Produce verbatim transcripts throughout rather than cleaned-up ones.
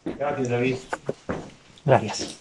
Gracias, David. Gracias.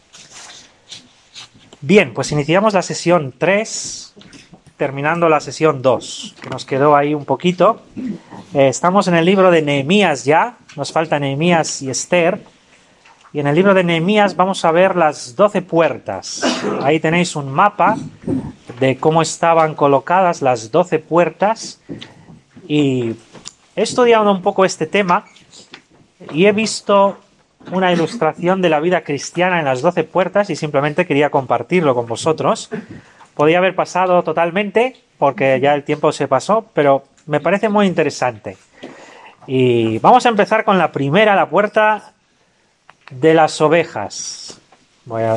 Bien, pues iniciamos la sesión tres, terminando la sesión dos, que nos quedó ahí un poquito. Eh, estamos en el libro de Nehemías ya, nos falta Nehemías y Esther. Y en el libro de Nehemías vamos a ver las doce puertas. Ahí tenéis un mapa de cómo estaban colocadas las doce puertas. Y he estudiado un poco este tema y he visto una ilustración de la vida cristiana en las doce puertas y simplemente quería compartirlo con vosotros. Podía haber pasado totalmente porque ya el tiempo se pasó, pero me parece muy interesante. Y vamos a empezar con la primera, la puerta de las ovejas. Voy a...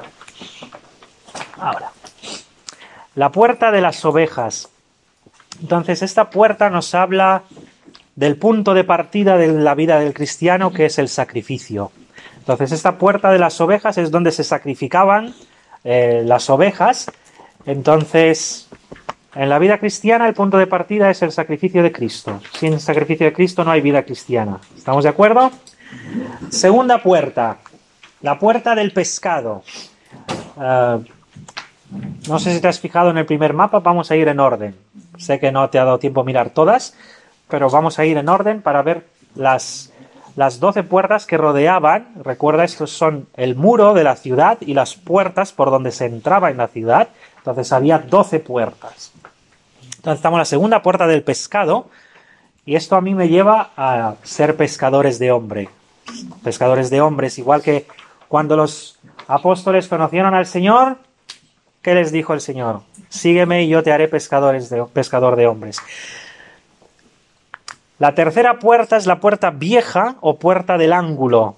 Ahora. La puerta de las ovejas. Entonces, esta puerta nos habla del punto de partida de la vida del cristiano, que es el sacrificio. Entonces, esta puerta de las ovejas es donde se sacrificaban eh, las ovejas. Entonces, en la vida cristiana el punto de partida es el sacrificio de Cristo. Sin el sacrificio de Cristo no hay vida cristiana. ¿Estamos de acuerdo? Segunda puerta, la puerta del pescado. Uh, no sé si te has fijado en el primer mapa, vamos a ir en orden. Sé que no te ha dado tiempo a mirar todas, pero vamos a ir en orden para ver las, las doce puertas que rodeaban. Recuerda, estos son el muro de la ciudad y las puertas por donde se entraba en la ciudad. Entonces había doce puertas. Entonces estamos en la segunda puerta del pescado, y esto a mí me lleva a ser pescadores de hombre. Pescadores de hombres, igual que cuando los apóstoles conocieron al Señor, ¿qué les dijo el Señor? Sígueme y yo te haré pescadores de, pescador de hombres. La tercera puerta es la puerta vieja o puerta del ángulo.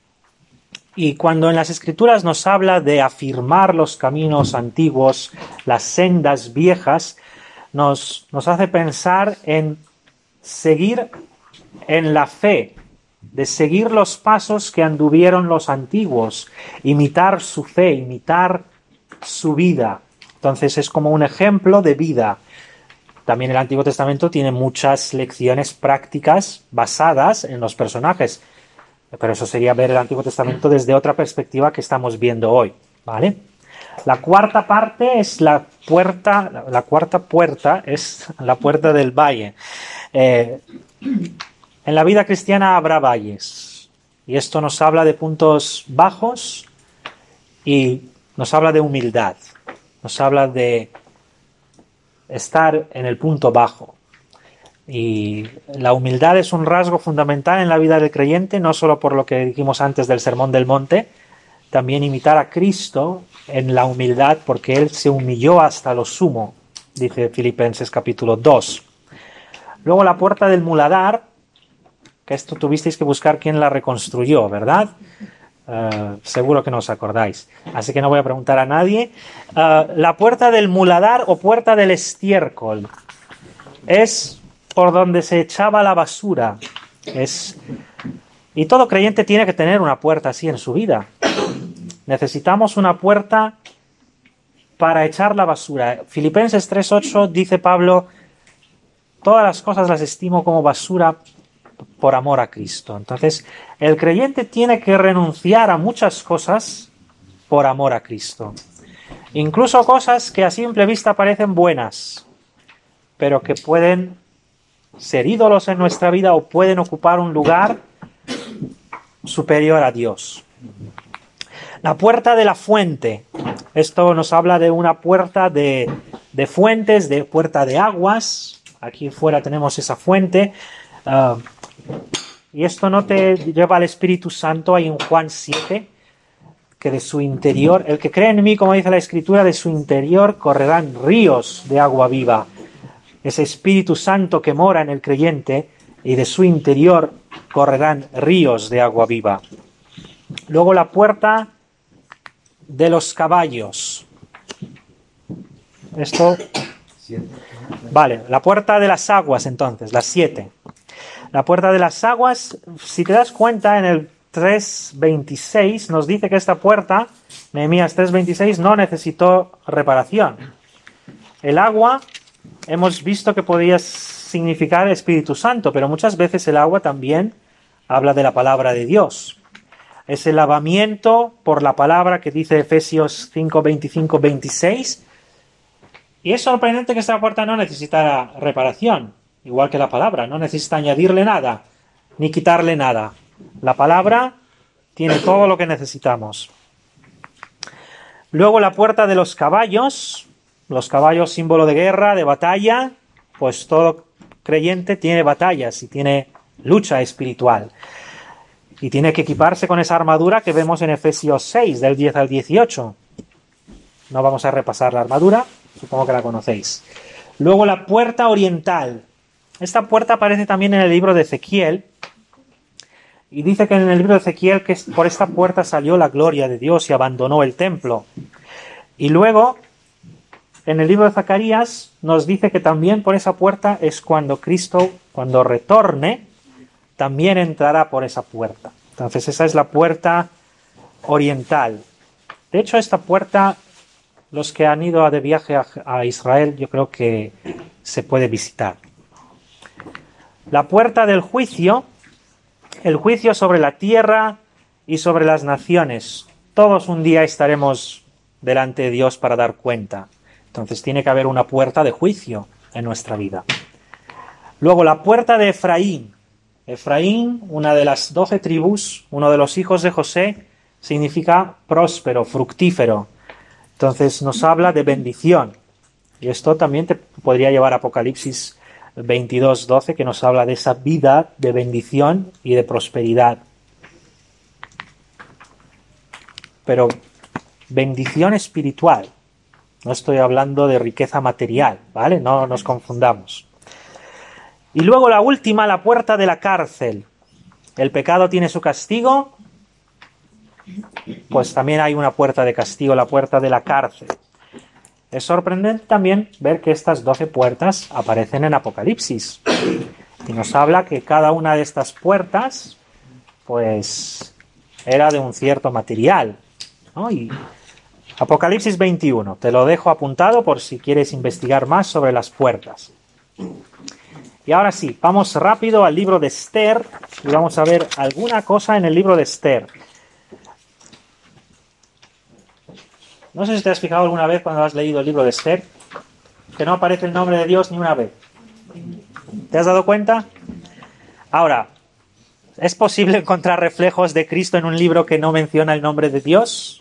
Y cuando en las Escrituras nos habla de afirmar los caminos antiguos, las sendas viejas, nos, nos hace pensar en seguir en la fe, de seguir los pasos que anduvieron los antiguos, imitar su fe, imitar su vida. Entonces es como un ejemplo de vida. También el Antiguo Testamento tiene muchas lecciones prácticas basadas en los personajes, pero eso sería ver el Antiguo Testamento desde otra perspectiva que estamos viendo hoy, ¿vale? La cuarta parte es la puerta, la, la cuarta puerta es la puerta del valle. Eh, en la vida cristiana habrá valles, y esto nos habla de puntos bajos y nos habla de humildad, nos habla de estar en el punto bajo. Y la humildad es un rasgo fundamental en la vida del creyente, no solo por lo que dijimos antes del Sermón del Monte, también imitar a Cristo en la humildad, porque Él se humilló hasta lo sumo, dice Filipenses capítulo dos. Luego la puerta del muladar, que esto tuvisteis que buscar quién la reconstruyó, ¿verdad? Uh, seguro que no os acordáis, así que no voy a preguntar a nadie. Uh, la puerta del muladar o puerta del estiércol es por donde se echaba la basura. Es... Y todo creyente tiene que tener una puerta así en su vida. Necesitamos una puerta para echar la basura. Filipenses tres ocho dice Pablo: todas las cosas las estimo como basura por amor a Cristo. Entonces, el creyente tiene que renunciar a muchas cosas por amor a Cristo. Incluso cosas que a simple vista parecen buenas, pero que pueden ser ídolos en nuestra vida o pueden ocupar un lugar superior a Dios. La puerta de la fuente. Esto nos habla de una puerta de, de fuentes, de puerta de aguas. Aquí fuera tenemos esa fuente. Uh, y esto no te lleva al Espíritu Santo. Hay en Juan siete, que de su interior, el que cree en mí, como dice la Escritura, de su interior correrán ríos de agua viva. Ese Espíritu Santo que mora en el creyente, y de su interior correrán ríos de agua viva. Luego la puerta de los caballos. Esto... Vale, la puerta de las aguas entonces, las siete. La puerta de las aguas, si te das cuenta, en el tres veintiséis nos dice que esta puerta, Nehemías tres veintiséis, no necesitó reparación. El agua, hemos visto que podía significar Espíritu Santo, pero muchas veces el agua también habla de la palabra de Dios. Es el lavamiento por la palabra que dice Efesios cinco, veinticinco, veintiséis. Y es sorprendente que esta puerta no necesita reparación, igual que la palabra, no necesita añadirle nada, ni quitarle nada. La palabra tiene todo lo que necesitamos. Luego la puerta de los caballos, los caballos símbolo de guerra, de batalla, pues todo creyente tiene batallas y tiene lucha espiritual. Y tiene que equiparse con esa armadura que vemos en Efesios seis, del diez al dieciocho. No vamos a repasar la armadura, supongo que la conocéis. Luego la puerta oriental. Esta puerta aparece también en el libro de Ezequiel. Y dice que en el libro de Ezequiel que por esta puerta salió la gloria de Dios y abandonó el templo. Y luego, en el libro de Zacarías, nos dice que también por esa puerta es cuando Cristo, cuando retorne, también entrará por esa puerta. Entonces esa es la puerta oriental. De hecho, esta puerta, los que han ido de viaje a, a Israel, yo creo que se puede visitar. La puerta del juicio, el juicio sobre la tierra y sobre las naciones. Todos un día estaremos delante de Dios para dar cuenta. Entonces tiene que haber una puerta de juicio en nuestra vida. Luego la puerta de Efraín. Efraín, una de las doce tribus, uno de los hijos de José, significa próspero, fructífero. Entonces nos habla de bendición. Y esto también te podría llevar a Apocalipsis veintidós, doce, que nos habla de esa vida de bendición y de prosperidad. Pero bendición espiritual. No estoy hablando de riqueza material, ¿vale? No nos confundamos. Y luego la última, la puerta de la cárcel. El pecado tiene su castigo, pues también hay una puerta de castigo, la puerta de la cárcel. Es sorprendente también ver que estas doce puertas aparecen en Apocalipsis. Y nos habla que cada una de estas puertas, pues, era de un cierto material, ¿no? Y Apocalipsis veintiuno, te lo dejo apuntado por si quieres investigar más sobre las puertas. Y ahora sí, vamos rápido al libro de Esther y vamos a ver alguna cosa en el libro de Esther. No sé si te has fijado alguna vez cuando has leído el libro de Esther, que no aparece el nombre de Dios ni una vez. ¿Te has dado cuenta? Ahora, ¿es posible encontrar reflejos de Cristo en un libro que no menciona el nombre de Dios?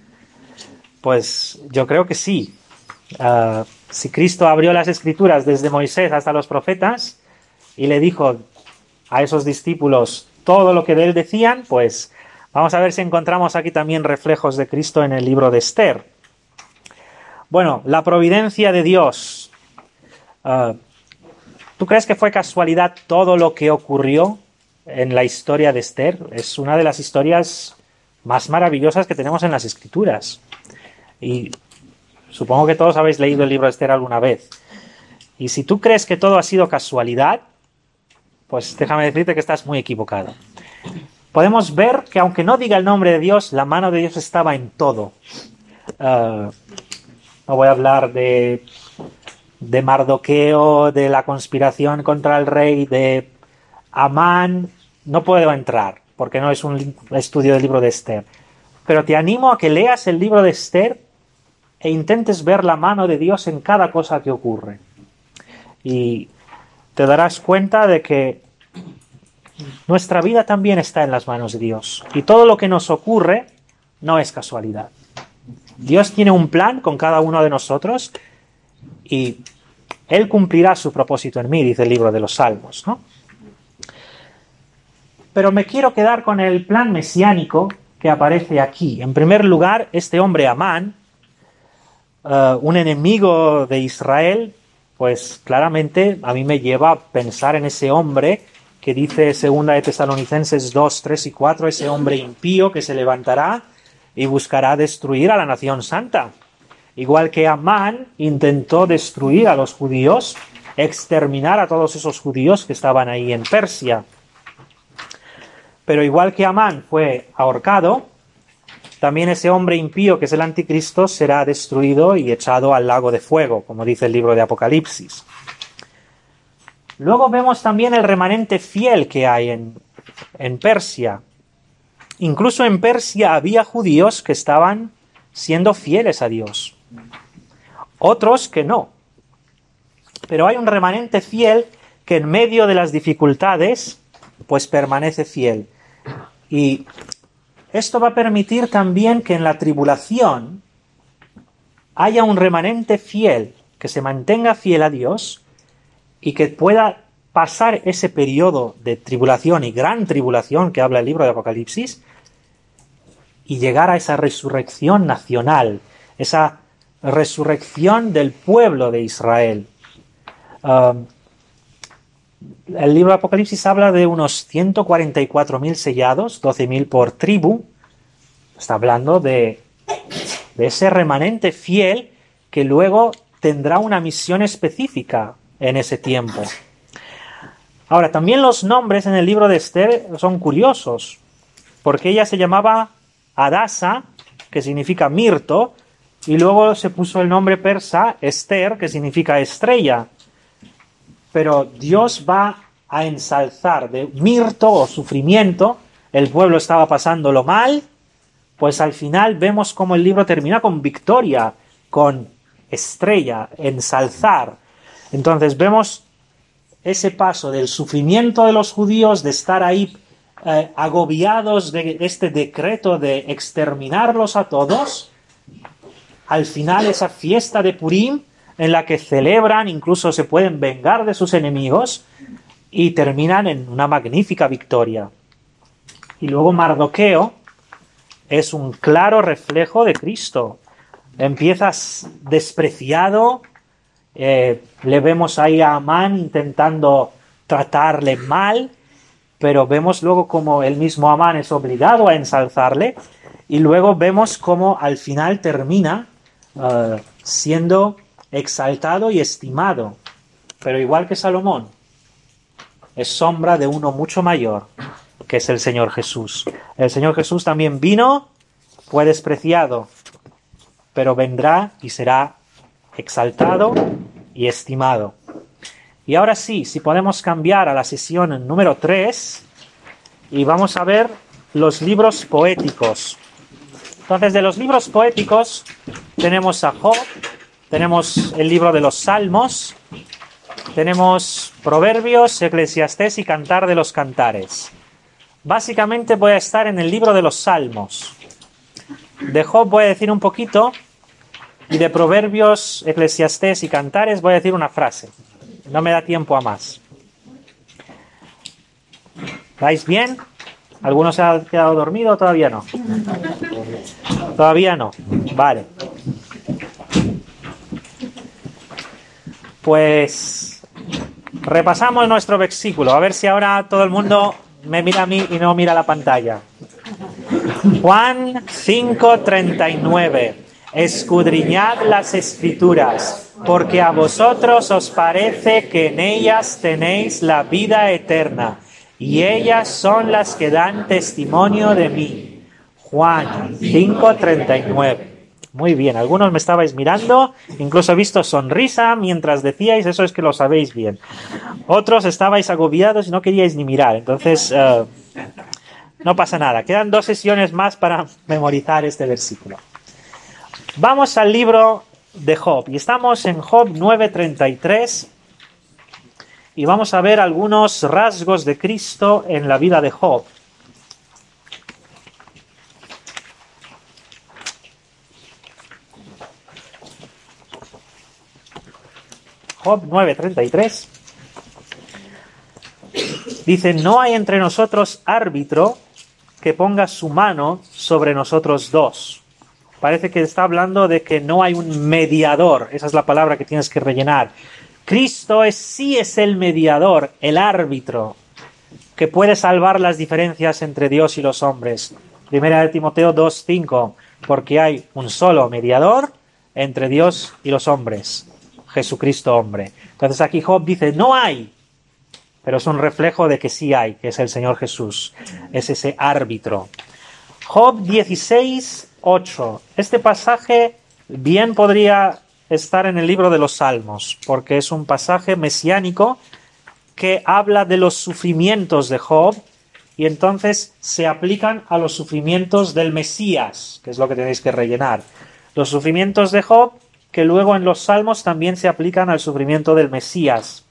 Pues yo creo que sí. Uh, si Cristo abrió las Escrituras desde Moisés hasta los profetas y le dijo a esos discípulos todo lo que de él decían, pues vamos a ver si encontramos aquí también reflejos de Cristo en el libro de Esther. Bueno, la providencia de Dios. Uh, ¿Tú crees que fue casualidad todo lo que ocurrió en la historia de Esther? Es una de las historias más maravillosas que tenemos en las Escrituras. Y supongo que todos habéis leído el libro de Esther alguna vez. Y si tú crees que todo ha sido casualidad, pues déjame decirte que estás muy equivocado. Podemos ver que aunque no diga el nombre de Dios, la mano de Dios estaba en todo. Uh, no voy a hablar de, de Mardoqueo, de la conspiración contra el rey, de Amán. No puedo entrar, porque no es un estudio del libro de Esther. Pero te animo a que leas el libro de Esther e intentes ver la mano de Dios en cada cosa que ocurre. Y te darás cuenta de que nuestra vida también está en las manos de Dios. Y todo lo que nos ocurre no es casualidad. Dios tiene un plan con cada uno de nosotros y Él cumplirá su propósito en mí, dice el libro de los Salmos, ¿no? Pero me quiero quedar con el plan mesiánico que aparece aquí. En primer lugar, este hombre Amán, Uh, un enemigo de Israel, pues claramente a mí me lleva a pensar en ese hombre que dice segunda de Tesalonicenses dos, tres y cuatro, ese hombre impío que se levantará y buscará destruir a la nación santa. Igual que Amán intentó destruir a los judíos, exterminar a todos esos judíos que estaban ahí en Persia. Pero igual que Amán fue ahorcado, también ese hombre impío que es el anticristo será destruido y echado al lago de fuego, como dice el libro de Apocalipsis. Luego vemos también el remanente fiel que hay en, en Persia. Incluso en Persia había judíos que estaban siendo fieles a Dios, otros que no. Pero hay un remanente fiel que en medio de las dificultades, pues permanece fiel. Y esto va a permitir también que en la tribulación haya un remanente fiel, que se mantenga fiel a Dios y que pueda pasar ese periodo de tribulación y gran tribulación que habla el libro de Apocalipsis y llegar a esa resurrección nacional, esa resurrección del pueblo de Israel. Um, el libro de Apocalipsis habla de unos ciento cuarenta y cuatro mil sellados, doce mil por tribu. Está hablando de, de ese remanente fiel que luego tendrá una misión específica en ese tiempo. Ahora, también los nombres en el libro de Esther son curiosos, porque ella se llamaba Adasa, que significa mirto, y luego se puso el nombre persa Esther, que significa estrella. Pero Dios va a ensalzar de mirto o sufrimiento, el pueblo estaba pasándolo mal, pues al final vemos cómo el libro termina con victoria, con estrella, ensalzar. Entonces vemos ese paso del sufrimiento de los judíos, de estar ahí eh, agobiados de este decreto de exterminarlos a todos, al final esa fiesta de Purim en la que celebran, incluso se pueden vengar de sus enemigos y terminan en una magnífica victoria. Y luego Mardoqueo es un claro reflejo de Cristo. Empiezas despreciado, eh, le vemos ahí a Amán intentando tratarle mal, pero vemos luego como el mismo Amán es obligado a ensalzarle, y luego vemos cómo al final termina uh, siendo exaltado y estimado, pero igual que Salomón, es sombra de uno mucho mayor, que es el Señor Jesús. El Señor Jesús también vino, fue despreciado, pero vendrá y será exaltado y estimado. Y ahora sí, si podemos cambiar a la sesión número tres, y vamos a ver los libros poéticos. Entonces, de los libros poéticos tenemos a Job, tenemos el libro de los Salmos, tenemos Proverbios, Eclesiastés y Cantar de los Cantares. Básicamente voy a estar en el libro de los Salmos. De Job voy a decir un poquito, y de Proverbios, Eclesiastés y Cantares voy a decir una frase. No me da tiempo a más. ¿Vais bien? ¿Alguno se ha quedado dormido o todavía no? Todavía no. Vale. Pues repasamos nuestro versículo. A ver si ahora todo el mundo me mira a mí y no mira la pantalla. Juan cinco treinta y nueve. Escudriñad las Escrituras, porque a vosotros os parece que en ellas tenéis la vida eterna, y ellas son las que dan testimonio de mí. Juan cinco treinta y nueve. Muy bien, algunos me estabais mirando, incluso he visto sonrisa mientras decíais, eso es que lo sabéis bien. Otros estabais agobiados y no queríais ni mirar, entonces uh, no pasa nada. Quedan dos sesiones más para memorizar este versículo. Vamos al libro de Job, y estamos en Job nueve treinta y tres, y vamos a ver algunos rasgos de Cristo en la vida de Job. Job nueve treinta y tres dice: no hay entre nosotros árbitro que ponga su mano sobre nosotros dos. Parece que está hablando de que no hay un mediador. Esa es la palabra que tienes que rellenar. Cristo es, sí es el mediador, el árbitro, que puede salvar las diferencias entre Dios y los hombres. Primera de Timoteo dos cinco, porque hay un solo mediador entre Dios y los hombres, Jesucristo hombre. Entonces aquí Job dice, no hay, pero es un reflejo de que sí hay, que es el Señor Jesús, es ese árbitro. Job dieciséis ocho. Este pasaje bien podría estar en el libro de los Salmos, porque es un pasaje mesiánico que habla de los sufrimientos de Job y entonces se aplican a los sufrimientos del Mesías, que es lo que tenéis que rellenar. Los sufrimientos de Job, que luego en los Salmos también se aplican al sufrimiento del Mesías.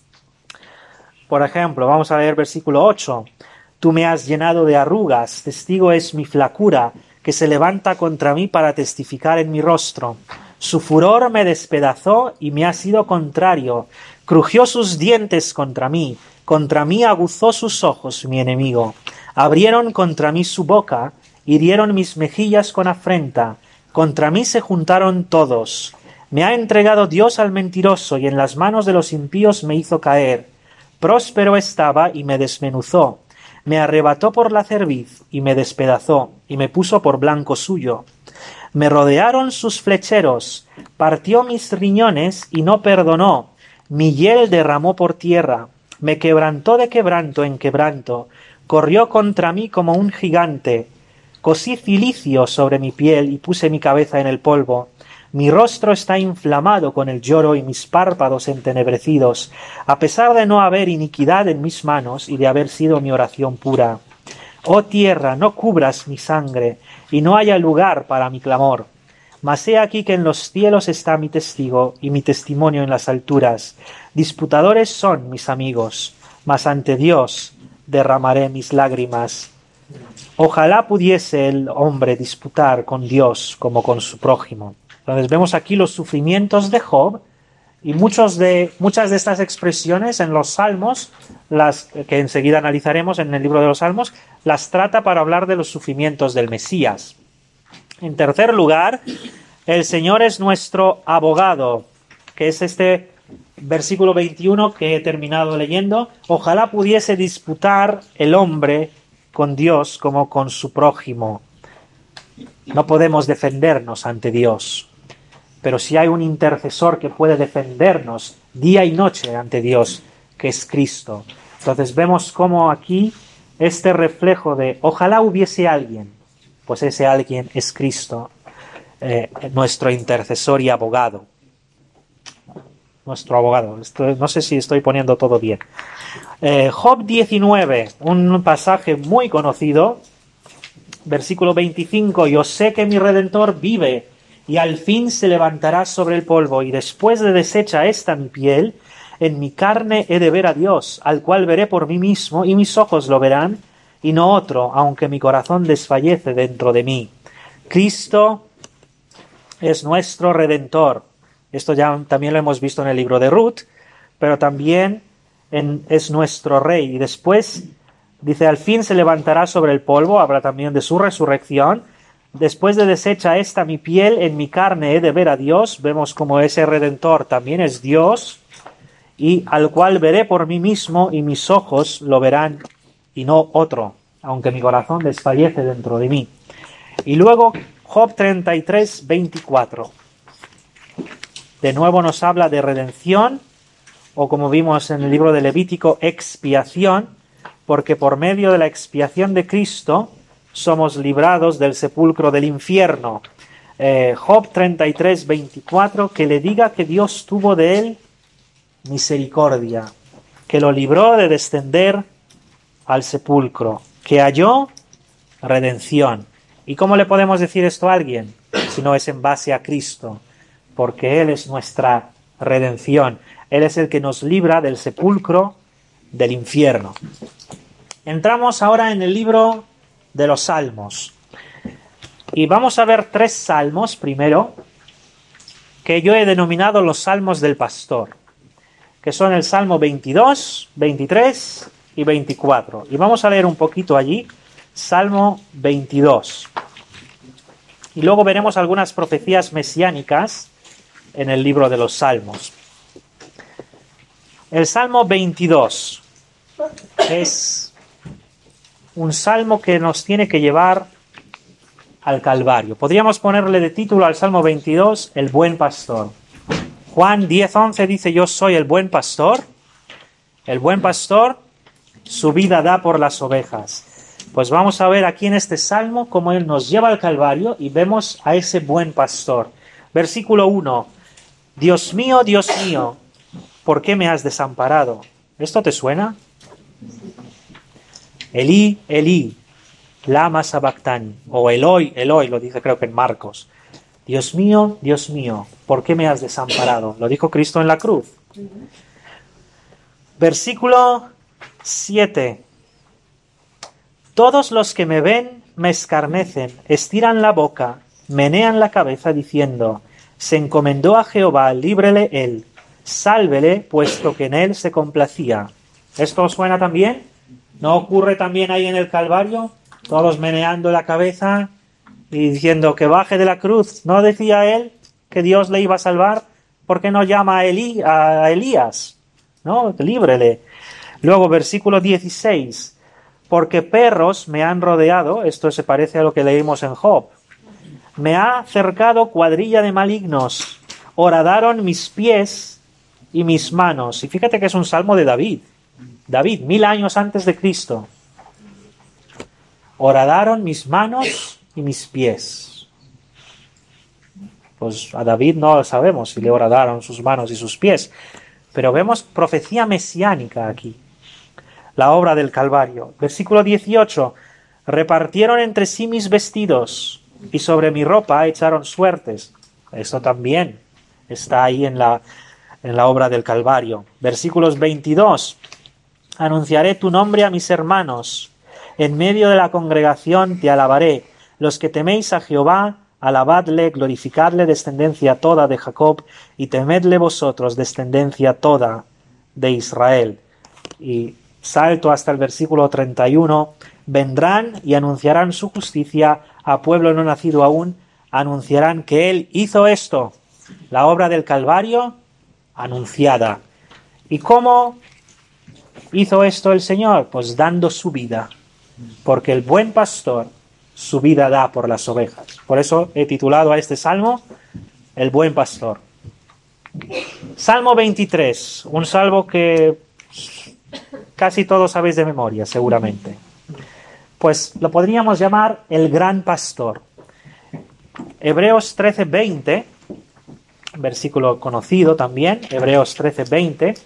Por ejemplo, vamos a leer versículo ocho. Tú me has llenado de arrugas, testigo es mi flacura, que se levanta contra mí para testificar en mi rostro. Su furor me despedazó y me ha sido contrario. Crujió sus dientes contra mí, contra mí aguzó sus ojos mi enemigo. Abrieron contra mí su boca, hirieron mis mejillas con afrenta. Contra mí se juntaron todos. Me ha entregado Dios al mentiroso y en las manos de los impíos me hizo caer. Próspero estaba y me desmenuzó. Me arrebató por la cerviz y me despedazó y me puso por blanco suyo. Me rodearon sus flecheros, partió mis riñones y no perdonó. Mi hiel derramó por tierra, me quebrantó de quebranto en quebranto, corrió contra mí como un gigante. Cosí cilicio sobre mi piel y puse mi cabeza en el polvo. Mi rostro está inflamado con el lloro y mis párpados entenebrecidos, a pesar de no haber iniquidad en mis manos y de haber sido mi oración pura. Oh tierra, no cubras mi sangre, y no haya lugar para mi clamor. Mas he aquí que en los cielos está mi testigo, y mi testimonio en las alturas. Disputadores son mis amigos, mas ante Dios derramaré mis lágrimas. Ojalá pudiese el hombre disputar con Dios como con su prójimo. Entonces vemos aquí los sufrimientos de Job, y muchos de, muchas de estas expresiones en los Salmos, las que enseguida analizaremos en el libro de los Salmos, las trata para hablar de los sufrimientos del Mesías. En tercer lugar, el Señor es nuestro abogado, que es este versículo veintiuno que he terminado leyendo. Ojalá pudiese disputar el hombre con Dios como con su prójimo. No podemos defendernos ante Dios, pero si hay un intercesor que puede defendernos día y noche ante Dios, que es Cristo. Entonces vemos cómo aquí este reflejo de ojalá hubiese alguien, pues ese alguien es Cristo, eh, nuestro intercesor y abogado. Nuestro abogado. Esto, no sé si estoy poniendo todo bien. Eh, Job diecinueve, un pasaje muy conocido, versículo veinticinco. Yo sé que mi Redentor vive, y al fin se levantará sobre el polvo, y después de deshecha esta mi piel, en mi carne he de ver a Dios, al cual veré por mí mismo, y mis ojos lo verán, y no otro, aunque mi corazón desfallece dentro de mí. Cristo es nuestro Redentor. Esto ya también lo hemos visto en el libro de Ruth, pero también en, es nuestro Rey. Y después dice, al fin se levantará sobre el polvo, habla también de su resurrección. Después de deshecha esta mi piel, en mi carne he de ver a Dios. Vemos como ese Redentor también es Dios, y al cual veré por mí mismo, y mis ojos lo verán, y no otro, aunque mi corazón desfallece dentro de mí. Y luego Job treinta y tres, veinticuatro. De nuevo nos habla de redención, o como vimos en el libro de Levítico, expiación, porque por medio de la expiación de Cristo somos librados del sepulcro del infierno. Eh, Job treinta y tres, veinticuatro, que le diga que Dios tuvo de él misericordia, que lo libró de descender al sepulcro, que halló redención. ¿Y cómo le podemos decir esto a alguien? Si no es en base a Cristo, porque Él es nuestra redención. Él es el que nos libra del sepulcro del infierno. Entramos ahora en el libro de los Salmos. Y vamos a ver tres salmos primero, que yo he denominado los salmos del pastor, que son el Salmo veintidós, veintitrés y veinticuatro. Y vamos a leer un poquito allí, Salmo veintidós. Y luego veremos algunas profecías mesiánicas en el libro de los Salmos. El Salmo veintidós es un salmo que nos tiene que llevar al Calvario. Podríamos ponerle de título al Salmo veintidós, El buen pastor. Juan diez, once dice, yo soy el buen pastor. El buen pastor su vida da por las ovejas. Pues vamos a ver aquí en este salmo cómo él nos lleva al Calvario y vemos a ese buen pastor. Versículo uno. Dios mío, Dios mío, ¿por qué me has desamparado? ¿Esto te suena? Elí, Elí, lama sabactani, o Eloi, Eloi, lo dice creo que en Marcos. Dios mío, Dios mío, ¿por qué me has desamparado? Lo dijo Cristo en la cruz. Versículo siete. Todos los que me ven me escarnecen, estiran la boca, menean la cabeza diciendo, se encomendó a Jehová, líbrele él, sálvele, puesto que en él se complacía. ¿Esto os suena también? ¿No ocurre también ahí en el Calvario? Todos meneando la cabeza y diciendo que baje de la cruz. ¿No decía él que Dios le iba a salvar? ¿Por qué no llama a, Elí, a Elías? ¿No? Líbrele. Luego, versículo dieciséis. Porque perros me han rodeado, esto se parece a lo que leímos en Job. Me ha cercado cuadrilla de malignos, horadaron mis pies y mis manos. Y fíjate que es un salmo de David. David, mil años antes de Cristo. Horadaron mis manos y mis pies. Pues a David no lo sabemos si le horadaron sus manos y sus pies. Pero vemos profecía mesiánica aquí. La obra del Calvario. Versículo dieciocho. Repartieron entre sí mis vestidos y sobre mi ropa echaron suertes. Esto también está ahí en la, en la obra del Calvario. Versículos veintidós. Anunciaré tu nombre a mis hermanos. En medio de la congregación te alabaré. Los que teméis a Jehová, alabadle, glorificadle, descendencia toda de Jacob, y temedle vosotros, descendencia toda de Israel. Y salto hasta el versículo treinta y uno. Vendrán y anunciarán su justicia a pueblo no nacido aún, anunciarán que él hizo esto, la obra del Calvario anunciada. ¿Y cómo hizo esto el Señor? Pues dando su vida, porque el buen pastor su vida da por las ovejas. Por eso he titulado a este salmo El buen pastor. Salmo veintitrés, un salmo que casi todos sabéis de memoria, seguramente. Pues lo podríamos llamar el gran pastor. Hebreos trece veinte, versículo conocido también, Hebreos trece veinte.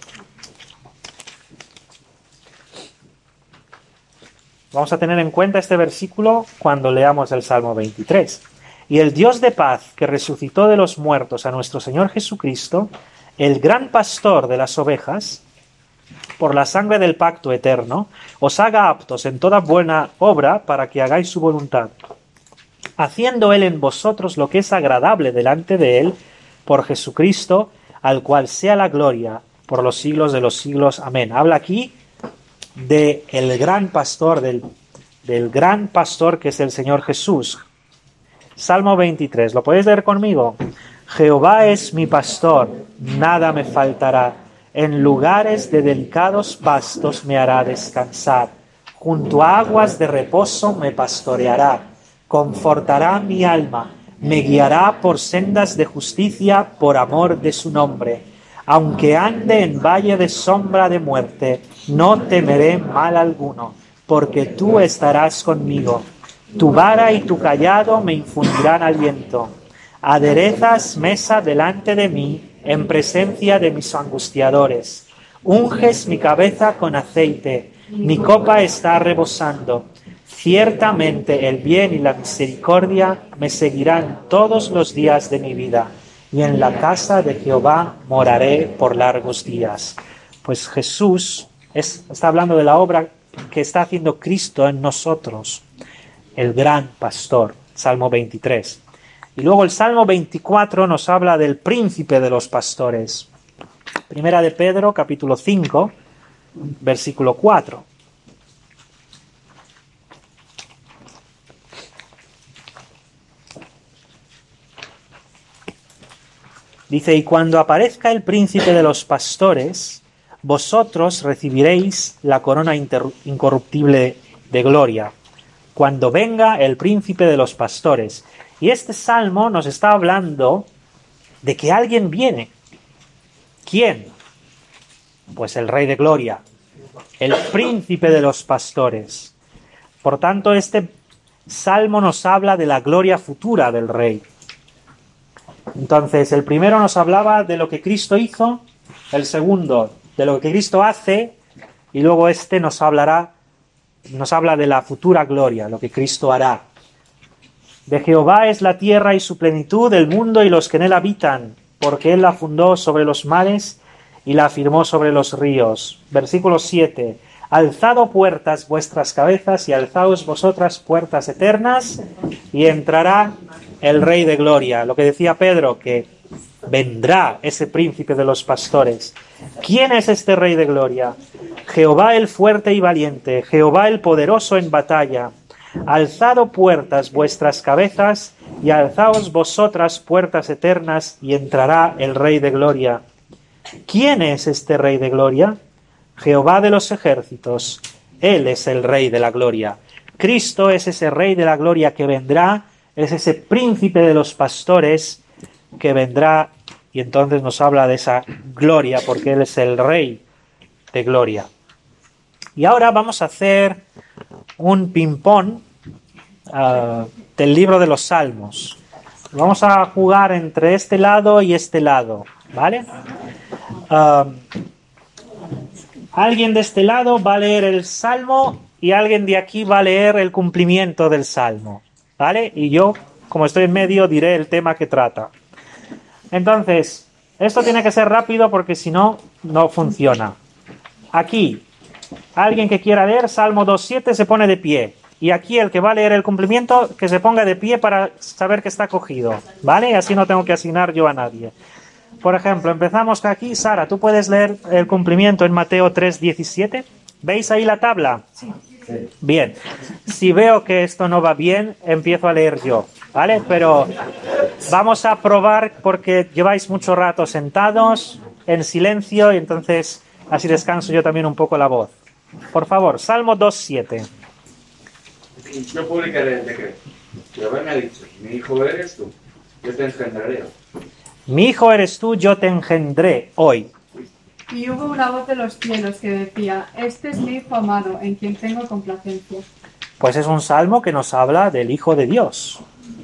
Vamos a tener en cuenta este versículo cuando leamos el Salmo veintitrés. Y el Dios de paz, que resucitó de los muertos a nuestro Señor Jesucristo, el gran pastor de las ovejas, por la sangre del pacto eterno, os haga aptos en toda buena obra para que hagáis su voluntad, haciendo Él en vosotros lo que es agradable delante de Él, por Jesucristo, al cual sea la gloria por los siglos de los siglos. Amén. Habla aquí de el gran pastor, del, del gran pastor que es el Señor Jesús. Salmo veintitrés, ¿lo podéis leer conmigo? Jehová es mi pastor, nada me faltará. En lugares de delicados pastos me hará descansar. Junto a aguas de reposo me pastoreará. Confortará mi alma. Me guiará por sendas de justicia por amor de su nombre. Aunque ande en valle de sombra de muerte, no temeré mal alguno, porque tú estarás conmigo. Tu vara y tu cayado me infundirán aliento. Aderezas mesa delante de mí en presencia de mis angustiadores. Unges mi cabeza con aceite, mi copa está rebosando. Ciertamente el bien y la misericordia me seguirán todos los días de mi vida, y en la casa de Jehová moraré por largos días. Pues Jesús es, está hablando de la obra que está haciendo Cristo en nosotros, el gran pastor, Salmo veintitrés. Y luego el Salmo veinticuatro nos habla del príncipe de los pastores. Primera de Pedro, capítulo cinco, versículo cuatro. Dice, y cuando aparezca el príncipe de los pastores, vosotros recibiréis la corona incorruptible de gloria. Cuando venga el príncipe de los pastores. Y este salmo nos está hablando de que alguien viene. ¿Quién? Pues el Rey de Gloria, el príncipe de los pastores. Por tanto, este salmo nos habla de la gloria futura del Rey. Entonces, el primero nos hablaba de lo que Cristo hizo, el segundo de lo que Cristo hace, y luego este nos hablará nos habla de la futura gloria, lo que Cristo hará. De Jehová es la tierra y su plenitud, el mundo y los que en él habitan, porque él la fundó sobre los mares y la afirmó sobre los ríos. Versículo siete. Alzado puertas vuestras cabezas y alzaos vosotras puertas eternas y entrará el Rey de Gloria. Lo que decía Pedro, que vendrá ese príncipe de los pastores. ¿Quién es este Rey de Gloria? Jehová el fuerte y valiente, Jehová el poderoso en batalla. Alzado puertas vuestras cabezas y alzaos vosotras puertas eternas y entrará el Rey de Gloria. ¿Quién es este Rey de Gloria? Jehová de los ejércitos, Él es el Rey de la Gloria. Cristo es ese Rey de la Gloria que vendrá, es ese príncipe de los pastores que vendrá, y entonces nos habla de esa gloria, porque Él es el Rey de Gloria. Y ahora vamos a hacer un ping-pong uh, del libro de los Salmos. Vamos a jugar entre este lado y este lado, ¿vale? Uh, Alguien de este lado va a leer el Salmo y alguien de aquí va a leer el cumplimiento del Salmo, ¿vale? Y yo, como estoy en medio, diré el tema que trata. Entonces, esto tiene que ser rápido porque si no, no funciona. Aquí, alguien que quiera leer Salmo dos siete se pone de pie. Y aquí el que va a leer el cumplimiento, que se ponga de pie para saber que está cogido, ¿vale? Así no tengo que asignar yo a nadie. Por ejemplo, empezamos aquí. Sara, ¿tú puedes leer el cumplimiento en Mateo tres diecisiete? ¿Veis ahí la tabla? Sí. Bien. Si veo que esto no va bien, empiezo a leer yo, ¿vale? Pero vamos a probar porque lleváis mucho rato sentados, en silencio, y entonces así descanso yo también un poco la voz. Por favor, Salmo dos siete. Yo publicaré el decreto. Jehová me ha dicho, mi hijo eres tú, yo te engendraré. Mi hijo eres tú, yo te engendré hoy. Y hubo una voz de los cielos que decía, este es mi hijo amado, en quien tengo complacencia. Pues es un salmo que nos habla del Hijo de Dios.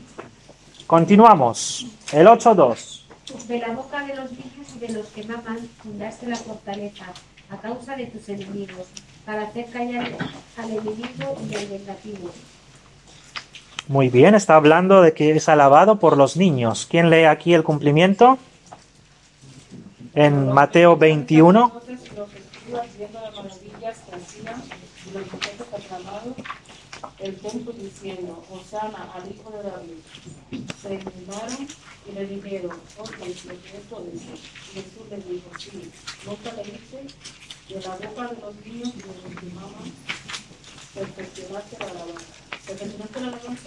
Continuamos. El ocho dos. De la boca de los niños y de los que maman fundaste la fortaleza, a causa de tus enemigos, para hacer callar al enemigo y al vengativo. Muy bien, está hablando de que es alabado por los niños. ¿Quién lee aquí el cumplimiento? En Mateo veintiuno. El templo diciendo, Hosana al hijo de David. Se indignaron y le dijeron, ok, lo que esto es. Y Jesús les dijo, sí, nunca le dice, de la boca de los niños y de los que maman, perfeccionaste la alabanza. ¿Perfeccionaste la alabanza?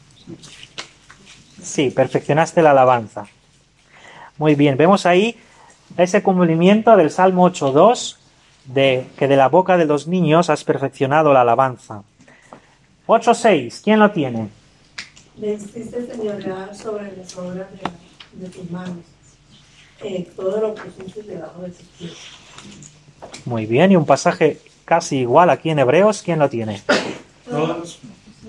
Sí, perfeccionaste la alabanza. Muy bien, vemos ahí ese cumplimiento del Salmo ocho dos, de que de la boca de los niños has perfeccionado la alabanza. ocho seis, ¿quién lo tiene? Le hiciste señorear sobre las obras de, de tus manos. Eh, todo lo pusiste debajo de tus pies. Muy bien, y un pasaje casi igual aquí en Hebreos, ¿quién lo tiene? Todos.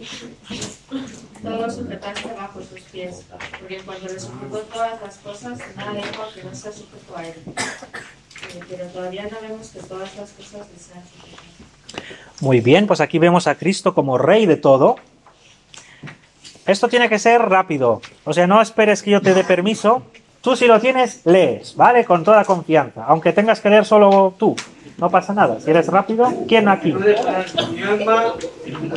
Todo sujetaste bajo sus pies, porque cuando le sujetó todas las cosas, nada dijo que no sea sujeto a él. Eh, pero todavía no vemos que todas las cosas le sean sujetas. Muy bien, pues aquí vemos a Cristo como Rey de todo. Esto tiene que ser rápido, o sea, no esperes que yo te dé permiso. Tú si lo tienes, lees, ¿vale? Con toda confianza, aunque tengas que leer solo tú. No pasa nada, si eres rápido, ¿quién aquí? Mi alma en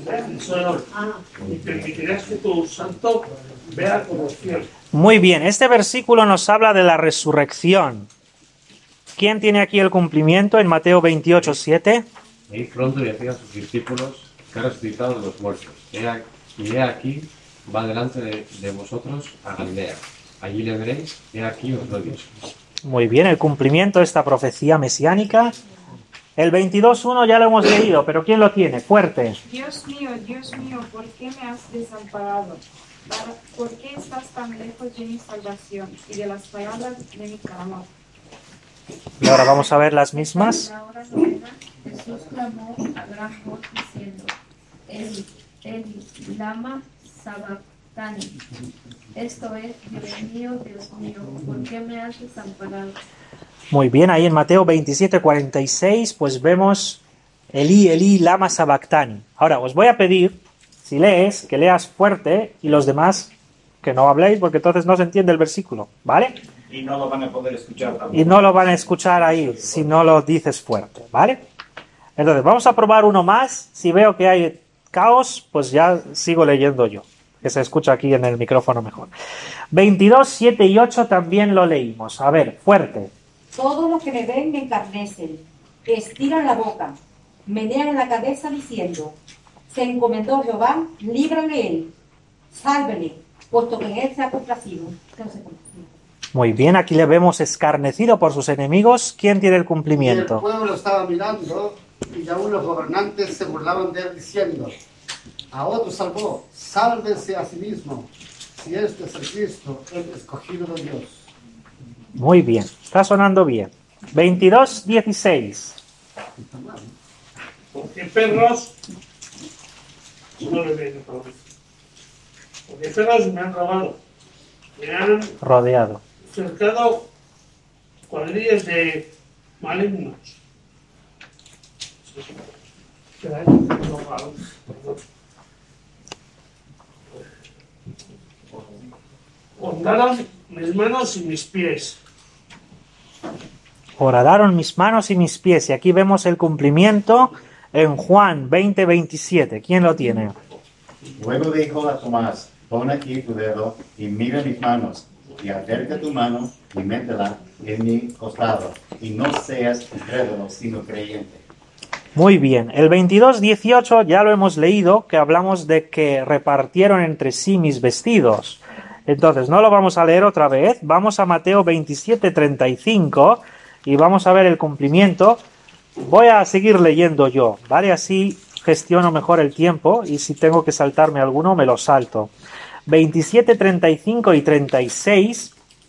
y permitirás que tu santo vea como fiel. Muy bien, este versículo nos habla de la resurrección. ¿Quién tiene aquí el cumplimiento en Mateo veintiocho siete? Y pronto decía a sus discípulos que ha resucitado de los muertos. He aquí, y he aquí, va delante de, de vosotros a Galilea. Allí le veréis, he aquí os doy Dios. Muy bien, el cumplimiento de esta profecía mesiánica. El veintidós uno ya lo hemos leído, pero ¿quién lo tiene? Fuerte. Dios mío, Dios mío, ¿por qué me has desamparado? ¿Por qué estás tan lejos de mi salvación y de las palabras de mi clamor? Y ahora vamos a ver las mismas. En la hora novena, Jesús clamó a gran voz diciendo, Eli, Eli, lama sabactani. Esto es, Dios mío, Dios mío, ¿por qué me has desamparado? Muy bien, ahí en Mateo veintisiete cuarenta y seis, pues vemos Elí, Elí, lama sabactani. Ahora, os voy a pedir, si lees, que leas fuerte y los demás que no habléis, porque entonces no se entiende el versículo, ¿vale? Y no lo van a poder escuchar tampoco. Y no lo van a escuchar ahí si no lo dices fuerte, ¿vale? Entonces, vamos a probar uno más. Si veo que hay caos, pues ya sigo leyendo yo, que se escucha aquí en el micrófono mejor. veintidós, siete y ocho también lo leímos. A ver, fuerte. Todos los que me ven me encarnecen, estiran la boca, menean la cabeza diciendo, se encomendó Jehová, líbrale él, sálvele, puesto que en él se ha complacido. Muy bien, aquí le vemos escarnecido por sus enemigos. ¿Quién tiene el Y el cumplimiento? pueblo estaba mirando y aún los gobernantes se burlaban de él diciendo, a otro salvó, sálvese a sí mismo, si este es el Cristo, el escogido de Dios. Muy bien, está sonando bien. veintidós, dieciséis. Porque perros no le ven todo. Porque perros me han robado. Me han Rodeado. cercado cuadrillas de malignos. Honraron mis manos y mis pies. Horadaron mis manos y mis pies. Y aquí vemos el cumplimiento en Juan veinte, veintisiete. ¿Quién lo tiene? Luego dijo a Tomás, pon aquí tu dedo y mira mis manos, y acerca tu mano y métela en mi costado, y no seas incrédulo, sino creyente. Muy bien. El veintidós, dieciocho ya lo hemos leído, que hablamos de que repartieron entre sí mis vestidos. Entonces, no lo vamos a leer otra vez. Vamos a Mateo veintisiete, treinta y cinco y vamos a ver el cumplimiento. Voy a seguir leyendo yo, ¿vale? Así gestiono mejor el tiempo y si tengo que saltarme alguno, me lo salto. veintisiete, treinta y cinco y treinta y seis.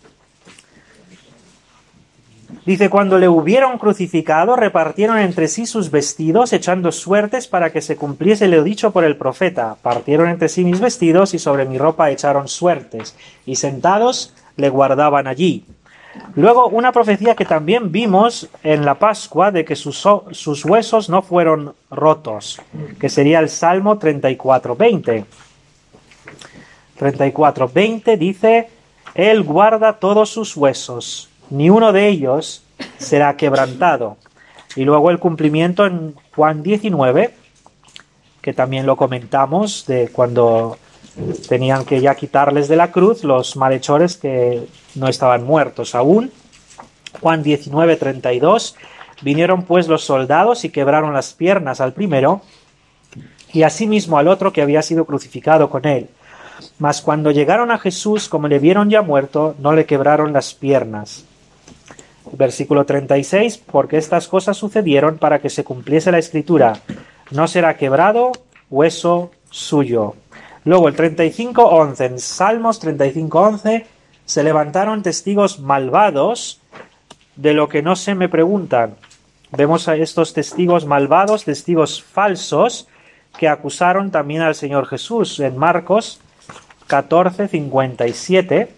Dice, cuando le hubieron crucificado, repartieron entre sí sus vestidos, echando suertes para que se cumpliese lo dicho por el profeta. Partieron entre sí mis vestidos y sobre mi ropa echaron suertes, y sentados le guardaban allí. Luego, una profecía que también vimos en la Pascua, de que sus, sus huesos no fueron rotos, que sería el Salmo treinta y cuatro, veinte. treinta y cuatro, veinte dice, Él guarda todos sus huesos, ni uno de ellos será quebrantado. Y luego el cumplimiento en Juan diecinueve, que también lo comentamos, de cuando tenían que ya quitarles de la cruz los malhechores que no estaban muertos aún. Juan diecinueve, treinta y dos, vinieron pues los soldados y quebraron las piernas al primero, y asimismo al otro que había sido crucificado con él. Mas cuando llegaron a Jesús, como le vieron ya muerto, no le quebraron las piernas. Versículo treinta y seis, porque estas cosas sucedieron para que se cumpliese la escritura, no será quebrado hueso suyo. Luego el treinta y cinco, once, en Salmos treinta y cinco, once, se levantaron testigos malvados de lo que no se me preguntan. Vemos a estos testigos malvados, testigos falsos, que acusaron también al Señor Jesús en Marcos catorce, cincuenta y siete.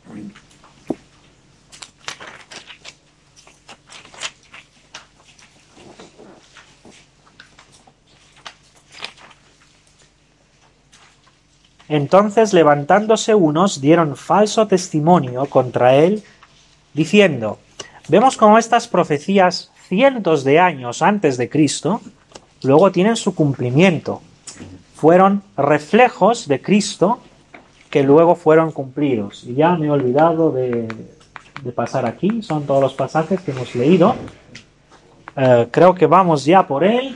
Entonces, levantándose unos, dieron falso testimonio contra él, diciendo, vemos cómo estas profecías cientos de años antes de Cristo, luego tienen su cumplimiento. Fueron reflejos de Cristo que luego fueron cumplidos. Y ya me he olvidado de, de pasar aquí, son todos los pasajes que hemos leído. Eh, creo que vamos ya por él.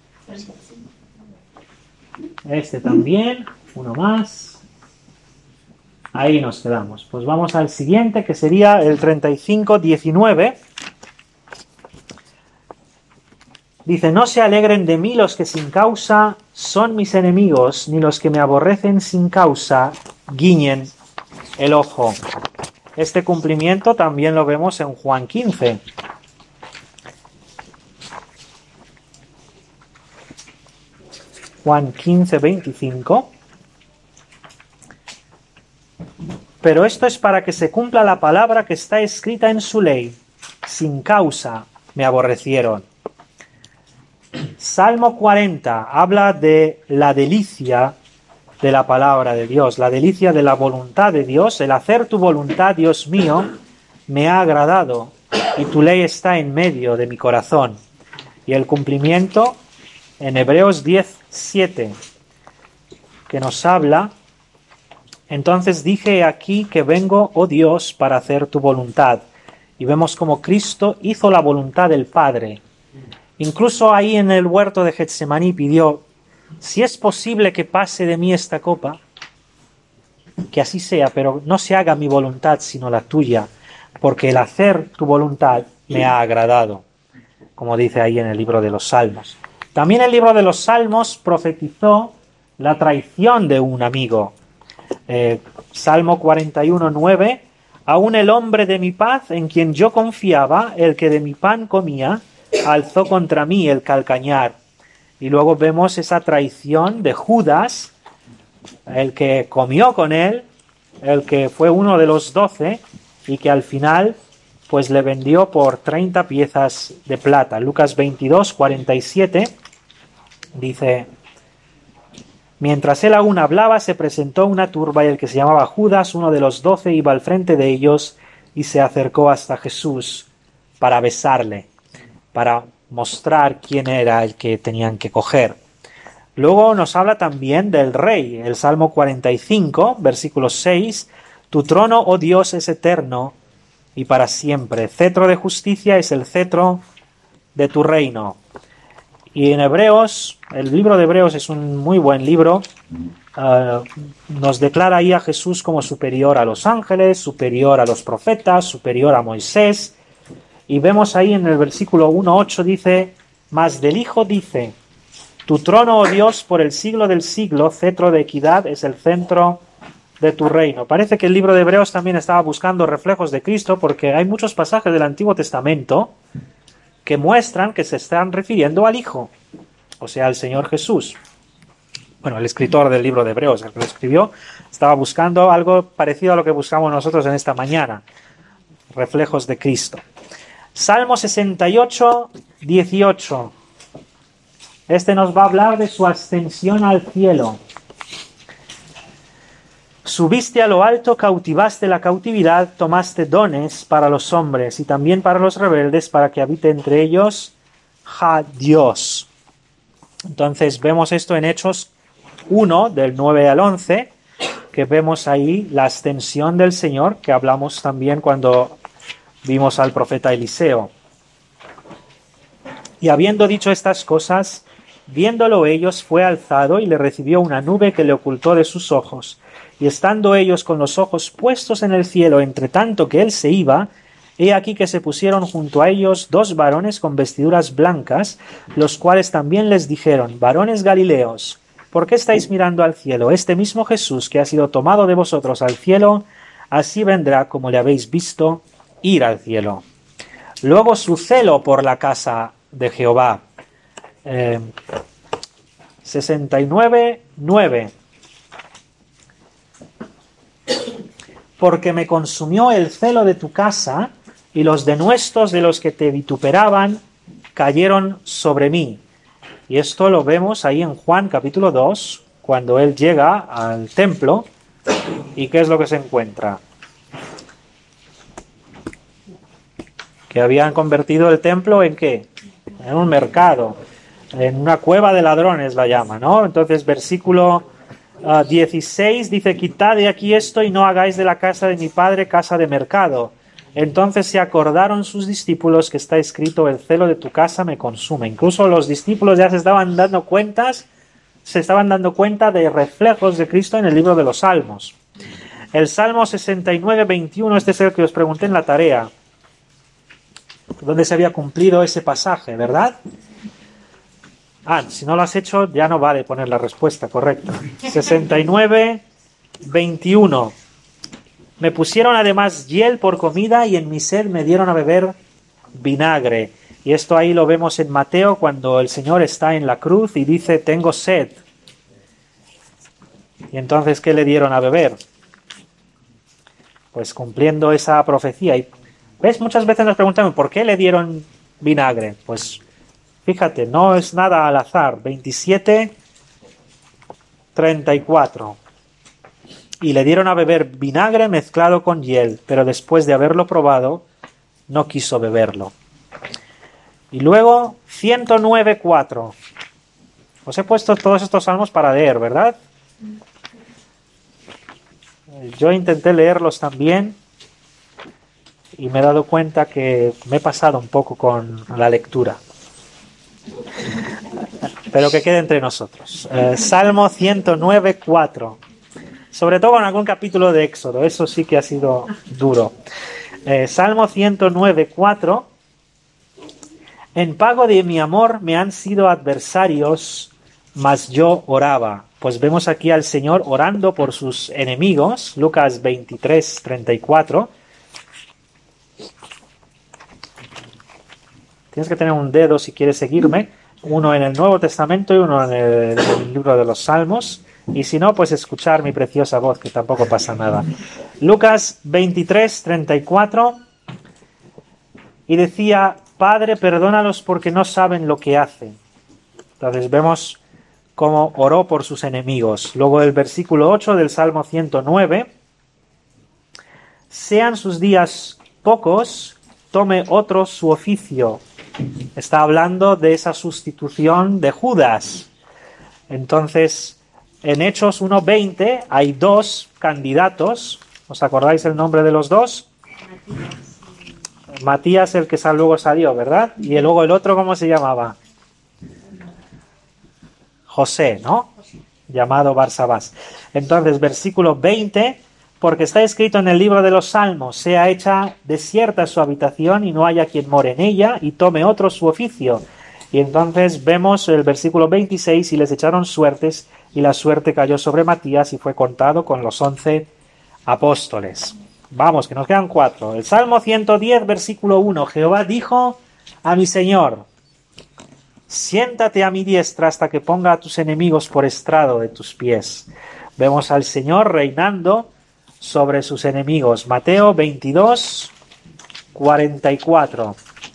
Este también. Uno más. Ahí nos quedamos. Pues vamos al siguiente, que sería el treinta y cinco, diecinueve. Dice, no se alegren de mí los que sin causa son mis enemigos, ni los que me aborrecen sin causa guiñen el ojo. Este cumplimiento también lo vemos en Juan quince. Juan quince, veinticinco. Pero esto es para que se cumpla la palabra que está escrita en su ley. Sin causa me aborrecieron. Salmo cuarenta habla de la delicia de la palabra de Dios, la delicia de la voluntad de Dios. El hacer tu voluntad, Dios mío, me ha agradado, y tu ley está en medio de mi corazón. Y el cumplimiento en Hebreos diez, siete, que nos habla: entonces dije aquí que vengo, oh Dios, para hacer tu voluntad. Y vemos como Cristo hizo la voluntad del Padre. Incluso ahí en el huerto de Getsemaní pidió: si es posible que pase de mí esta copa, que así sea, pero no se haga mi voluntad sino la tuya, porque el hacer tu voluntad me ha agradado, como dice ahí en el libro de los Salmos. También el libro de los Salmos profetizó la traición de un amigo. Eh, Salmo cuarenta y uno, nueve: aún el hombre de mi paz, en quien yo confiaba, el que de mi pan comía, alzó contra mí el calcañar. Y luego vemos esa traición de Judas, el que comió con él, el que fue uno de los doce, y que al final pues le vendió por treinta piezas de plata. Lucas veintidós, cuarenta y siete dice: mientras él aún hablaba, se presentó una turba, y el que se llamaba Judas, uno de los doce, iba al frente de ellos y se acercó hasta Jesús para besarle, para mostrar quién era el que tenían que coger. Luego nos habla también del rey. El Salmo cuarenta y cinco, versículo seis: tu trono, oh Dios, es eterno y para siempre. Cetro de justicia es el cetro de tu reino. Y en Hebreos, el libro de Hebreos es un muy buen libro. Uh, nos declara ahí a Jesús como superior a los ángeles, superior a los profetas, superior a Moisés. Y vemos ahí en el versículo uno, ocho, dice: mas del Hijo dice: tu trono, oh Dios, por el siglo del siglo, cetro de equidad es el centro de tu reino. Parece que el libro de Hebreos también estaba buscando reflejos de Cristo, porque hay muchos pasajes del Antiguo Testamento que muestran que se están refiriendo al Hijo, o sea, al Señor Jesús. Bueno, el escritor del libro de Hebreos, el que lo escribió, estaba buscando algo parecido a lo que buscamos nosotros en esta mañana, reflejos de Cristo. Salmo sesenta y ocho, dieciocho. Este nos va a hablar de su ascensión al cielo. Subiste a lo alto, cautivaste la cautividad, tomaste dones para los hombres y también para los rebeldes, para que habite entre ellos Ja Dios. Entonces vemos esto en Hechos uno, del nueve al once, que vemos ahí la ascensión del Señor, que hablamos también cuando vimos al profeta Eliseo. Y habiendo dicho estas cosas, viéndolo ellos, fue alzado y le recibió una nube que le ocultó de sus ojos. Y estando ellos con los ojos puestos en el cielo, entre tanto que él se iba, he aquí que se pusieron junto a ellos dos varones con vestiduras blancas, los cuales también les dijeron: varones galileos, ¿por qué estáis mirando al cielo? Este mismo Jesús que ha sido tomado de vosotros al cielo, así vendrá como le habéis visto ir al cielo. Luego su celo por la casa de Jehová. Eh, sesenta y nueve, nueve. Porque me consumió el celo de tu casa, y los denuestos de los que te vituperaban cayeron sobre mí. Y esto lo vemos ahí en Juan capítulo dos, cuando él llega al templo. ¿Y qué es lo que se encuentra? Que habían convertido el templo ¿en qué? En un mercado, en una cueva de ladrones la llama, ¿no? Entonces versículo uh, dieciséis dice: quitad de aquí esto y no hagáis de la casa de mi padre casa de mercado. Entonces se acordaron sus discípulos que está escrito: el celo de tu casa me consume. Incluso los discípulos ya se estaban dando cuentas, se estaban dando cuenta de reflejos de Cristo en el libro de los Salmos. El Salmo sesenta y nueve, veintiuno, este es el que os pregunté en la tarea, donde se había cumplido ese pasaje, ¿verdad? Ah, si no lo has hecho, ya no vale poner la respuesta correcta. sesenta y nueve, veintiuno. Me pusieron además hiel por comida y en mi sed me dieron a beber vinagre. Y esto ahí lo vemos en Mateo cuando el Señor está en la cruz y dice: tengo sed. Y entonces, ¿qué le dieron a beber? Pues cumpliendo esa profecía. Y ¿ves? Muchas veces nos preguntan: ¿por qué le dieron vinagre? Pues Fíjate, no es nada al azar. veintisiete, treinta y cuatro. Y le dieron a beber vinagre mezclado con hiel, pero después de haberlo probado, no quiso beberlo. Y luego, ciento nueve, cuatro. Os he puesto todos estos salmos para leer, ¿verdad? Yo intenté leerlos también y me he dado cuenta que me he pasado un poco con la lectura. Pero que quede entre nosotros. Eh, Salmo ciento nueve, cuatro. Sobre todo en algún capítulo de Éxodo, eso sí que ha sido duro. Eh, Salmo ciento nueve, cuatro. En pago de mi amor me han sido adversarios, mas yo oraba. Pues vemos aquí al Señor orando por sus enemigos. Lucas veintitrés, treinta y cuatro. Tienes que tener un dedo si quieres seguirme. Uno en el Nuevo Testamento y uno en el, en el libro de los Salmos. Y si no, pues escuchar mi preciosa voz, que tampoco pasa nada. Lucas veintitrés, treinta y cuatro. Y decía: Padre, perdónalos porque no saben lo que hacen. Entonces vemos cómo oró por sus enemigos. Luego el versículo ocho del Salmo ciento nueve. Sean sus días pocos, tome otro su oficio. Está hablando de esa sustitución de Judas. Entonces, en Hechos uno veinte hay dos candidatos. ¿Os acordáis el nombre de los dos? Matías, Matías el que luego salió, ¿verdad? Y luego el otro, ¿cómo se llamaba? José, ¿no? Llamado Barsabás. Entonces, versículo veinte, porque está escrito en el libro de los Salmos: sea hecha desierta su habitación y no haya quien more en ella, y tome otro su oficio. Y entonces vemos el versículo veintiséis: y les echaron suertes, y la suerte cayó sobre Matías, y fue contado con los once apóstoles. Vamos, que nos quedan cuatro. El Salmo ciento diez, versículo uno. Jehová dijo a mi Señor: siéntate a mi diestra hasta que ponga a tus enemigos por estrado de tus pies. Vemos al Señor reinando sobre sus enemigos. Mateo veintidós, cuarenta y cuatro.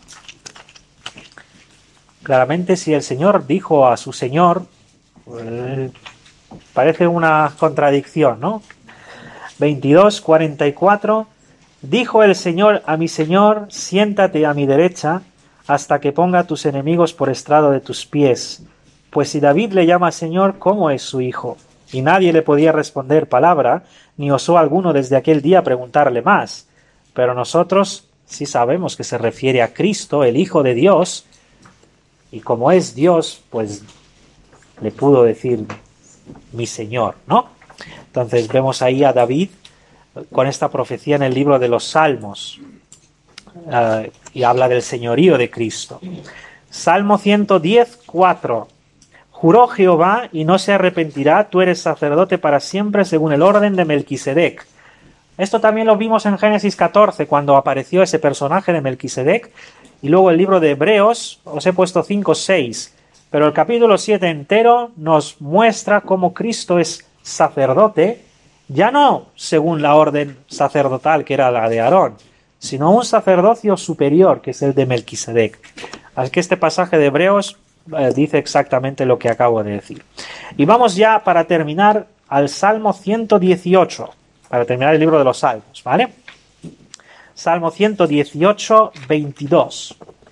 Claramente, si el Señor dijo a su Señor, eh, parece una contradicción, ¿no? veintidós, cuarenta y cuatro. Dijo el Señor a mi Señor: siéntate a mi derecha hasta que ponga a tus enemigos por estrado de tus pies. Pues si David le llama Señor, ¿cómo es su hijo? Y nadie le podía responder palabra, ni osó alguno desde aquel día preguntarle más. Pero nosotros sí sabemos que se refiere a Cristo, el Hijo de Dios, y como es Dios, pues le pudo decir mi Señor, ¿no? Entonces vemos ahí a David con esta profecía en el libro de los Salmos, uh, y habla del señorío de Cristo. Salmo ciento diez, cuatro. Juró Jehová y no se arrepentirá, tú eres sacerdote para siempre según el orden de Melquisedec. Esto también lo vimos en Génesis catorce, cuando apareció ese personaje de Melquisedec, y luego el libro de Hebreos, os he puesto cinco, seis, pero el capítulo siete entero nos muestra cómo Cristo es sacerdote, ya no según la orden sacerdotal que era la de Aarón, sino un sacerdocio superior, que es el de Melquisedec. Así que este pasaje de Hebreos eh, dice exactamente lo que acabo de decir. Y vamos ya, para terminar, al Salmo ciento dieciocho, para terminar el libro de los Salmos, ¿vale? Salmo ciento dieciocho, veintidós.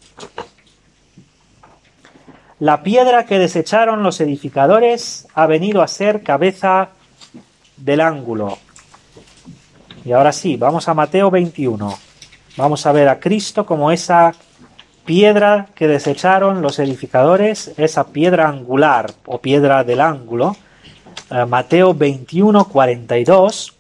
La piedra que desecharon los edificadores ha venido a ser cabeza del ángulo. Y ahora sí, vamos a Mateo veintiuno. Vamos a ver a Cristo como esa piedra que desecharon los edificadores, esa piedra angular o piedra del ángulo. Uh, Mateo veintiuno, cuarenta y dos.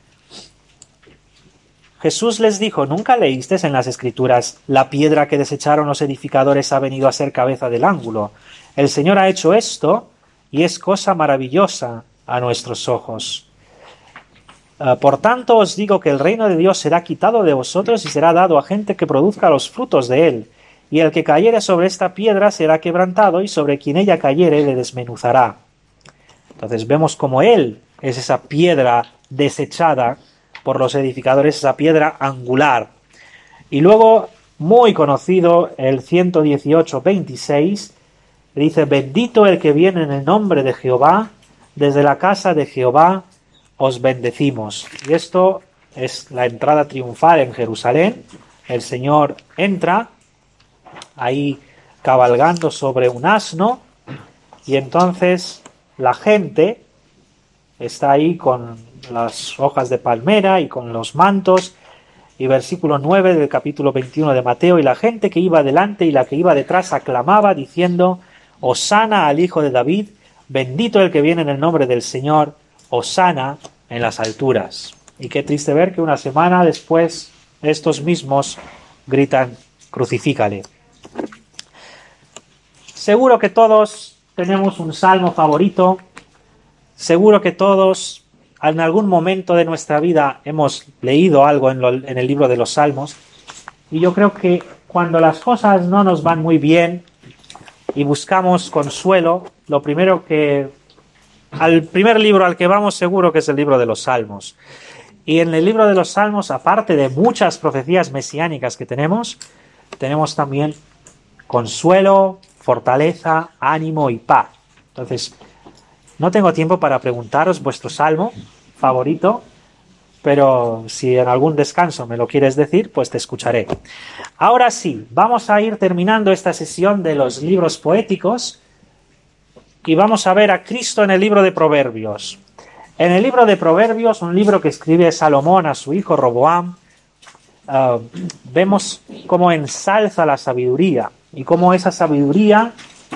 Jesús les dijo: ¿nunca leísteis en las Escrituras: la piedra que desecharon los edificadores ha venido a ser cabeza del ángulo? El Señor ha hecho esto y es cosa maravillosa a nuestros ojos. Uh, por tanto os digo que el reino de Dios será quitado de vosotros y será dado a gente que produzca los frutos de él. Y el que cayere sobre esta piedra será quebrantado, y sobre quien ella cayere le desmenuzará. Entonces vemos como él es esa piedra desechada por los edificadores, esa piedra angular. Y luego muy conocido, el ciento dieciocho, veintiséis, dice: bendito el que viene en el nombre de Jehová, desde la casa de Jehová os bendecimos. Y esto es la entrada triunfal en Jerusalén. El Señor entra ahí cabalgando sobre un asno, y entonces la gente está ahí con las hojas de palmera y con los mantos. Y versículo nueve del capítulo veintiuno de Mateo: y la gente que iba delante y la que iba detrás aclamaba diciendo: Hosana al Hijo de David, bendito el que viene en el nombre del Señor, Hosana en las alturas. Y qué triste ver que una semana después estos mismos gritan: crucifícale. Seguro que todos tenemos un salmo favorito, seguro que todos en algún momento de nuestra vida hemos leído algo en, lo, en el libro de los Salmos, y yo creo que cuando las cosas no nos van muy bien y buscamos consuelo, lo primero que, al primer libro al que vamos seguro que es el libro de los Salmos. Y en el libro de los Salmos, aparte de muchas profecías mesiánicas que tenemos, tenemos también consuelo, fortaleza, ánimo y paz. Entonces, no tengo tiempo para preguntaros vuestro salmo favorito, pero si en algún descanso me lo quieres decir, pues te escucharé. Ahora sí, vamos a ir terminando esta sesión de los libros poéticos y vamos a ver a Cristo en el libro de Proverbios. En el libro de Proverbios, un libro que escribe Salomón a su hijo Roboam, uh, vemos cómo ensalza la sabiduría y cómo esa sabiduría,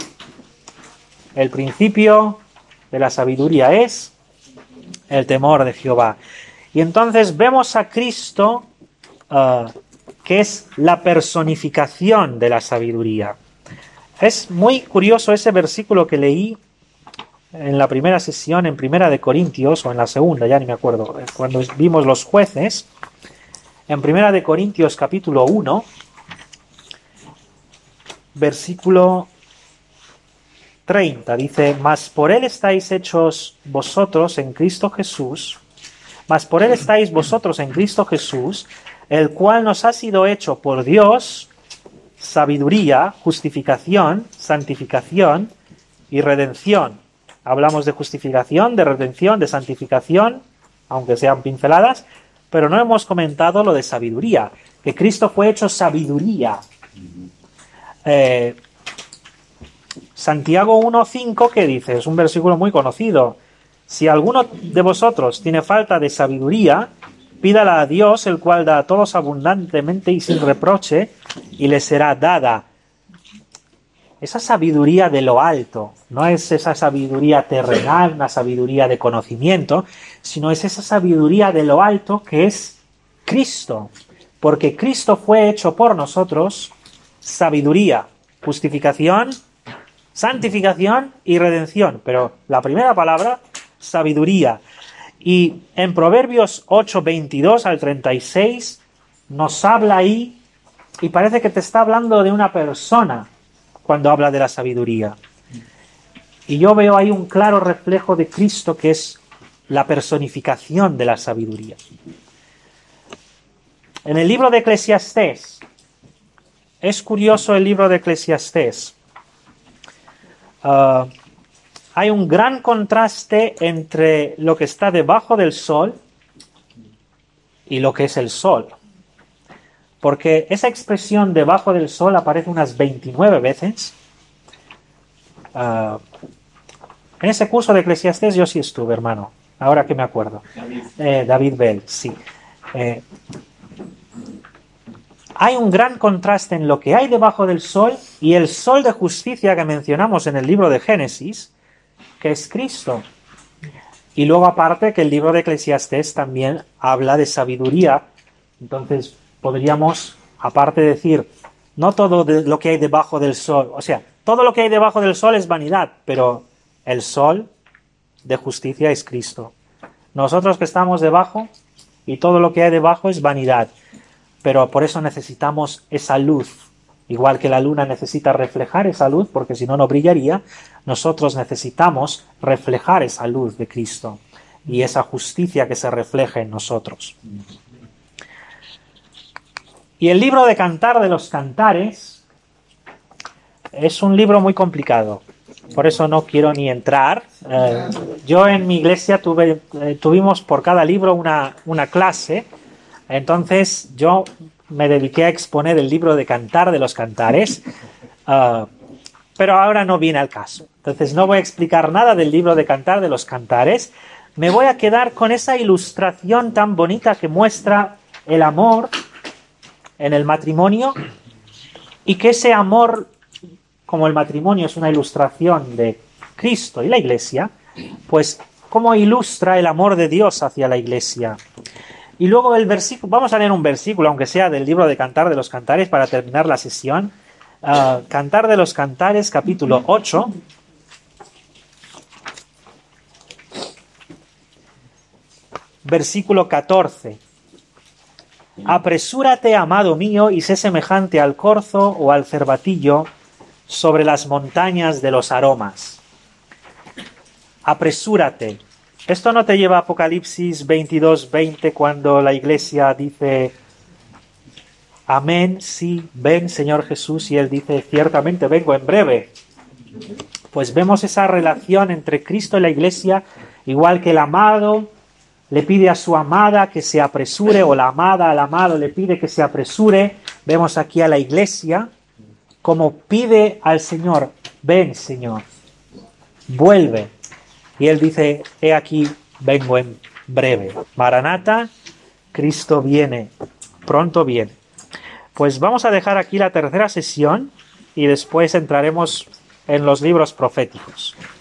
el principio de la sabiduría es el temor de Jehová. Y entonces vemos a Cristo, uh, que es la personificación de la sabiduría. Es muy curioso ese versículo que leí en la primera sesión, en Primera de Corintios, o en la segunda, ya ni me acuerdo, cuando vimos los jueces. En Primera de Corintios capítulo uno, versículo treinta, dice: Mas por él estáis hechos vosotros en Cristo Jesús, mas por él estáis vosotros en Cristo Jesús, el cual nos ha sido hecho por Dios sabiduría, justificación, santificación y redención. Hablamos de justificación, de redención, de santificación, aunque sean pinceladas, pero no hemos comentado lo de sabiduría, que Cristo fue hecho sabiduría. Eh, Santiago uno cinco, ¿qué dice? Es un versículo muy conocido. Si alguno de vosotros tiene falta de sabiduría, pídala a Dios, el cual da a todos abundantemente y sin reproche, y le será dada. Esa sabiduría de lo alto, no es esa sabiduría terrenal, una sabiduría de conocimiento, sino es esa sabiduría de lo alto que es Cristo, porque Cristo fue hecho por nosotros sabiduría, justificación, santificación y redención, pero la primera palabra, sabiduría. Y en Proverbios ocho, veintidós al treinta y seis nos habla ahí, y parece que te está hablando de una persona cuando habla de la sabiduría. Y yo veo ahí un claro reflejo de Cristo, que es la personificación de la sabiduría. En el libro de Eclesiastés, es curioso el libro de Eclesiastés. Uh, hay un gran contraste entre lo que está debajo del sol y lo que es el sol. Porque esa expresión debajo del sol aparece unas veintinueve veces. Uh, en ese curso de Eclesiastés yo sí estuve, hermano. Ahora que me acuerdo. David, eh, David Bell, sí. Eh, hay un gran contraste en lo que hay debajo del sol y el sol de justicia que mencionamos en el libro de Génesis, que es Cristo. Y luego aparte que el libro de Eclesiastés también habla de sabiduría. Entonces podríamos, aparte decir, no todo de lo que hay debajo del sol, o sea, todo lo que hay debajo del sol es vanidad, pero el sol de justicia es Cristo. Nosotros que estamos debajo, y todo lo que hay debajo es vanidad, pero por eso necesitamos esa luz. Igual que la luna necesita reflejar esa luz, porque si no, no brillaría, nosotros necesitamos reflejar esa luz de Cristo y esa justicia que se refleja en nosotros. Y el libro de Cantar de los Cantares es un libro muy complicado. Por eso no quiero ni entrar. Eh, yo en mi iglesia tuve, eh, tuvimos por cada libro una, una clase. Entonces yo me dediqué a exponer el libro de Cantar de los Cantares. Uh, pero ahora no viene al caso. Entonces no voy a explicar nada del libro de Cantar de los Cantares. Me voy a quedar con esa ilustración tan bonita que muestra el amor en el matrimonio y que ese amor, como el matrimonio es una ilustración de Cristo y la Iglesia, pues cómo ilustra el amor de Dios hacia la Iglesia. Y luego el versículo, vamos a leer un versículo, aunque sea del libro de Cantar de los Cantares, para terminar la sesión. Uh, Cantar de los Cantares, capítulo ocho. Versículo catorce. Apresúrate, amado mío, y sé semejante al corzo o al cervatillo sobre las montañas de los aromas. Apresúrate. Esto no te lleva a Apocalipsis veintidós veinte cuando la iglesia dice amén, sí, ven Señor Jesús, y él dice ciertamente vengo en breve. Pues vemos esa relación entre Cristo y la iglesia, igual que el amado le pide a su amada que se apresure, o la amada al amado le pide que se apresure. Vemos aquí a la iglesia como pide al Señor, ven Señor, vuelve. Y él dice, he aquí, vengo en breve. Maranata, Cristo viene, pronto viene. Pues vamos a dejar aquí la tercera sesión y después entraremos en los libros proféticos.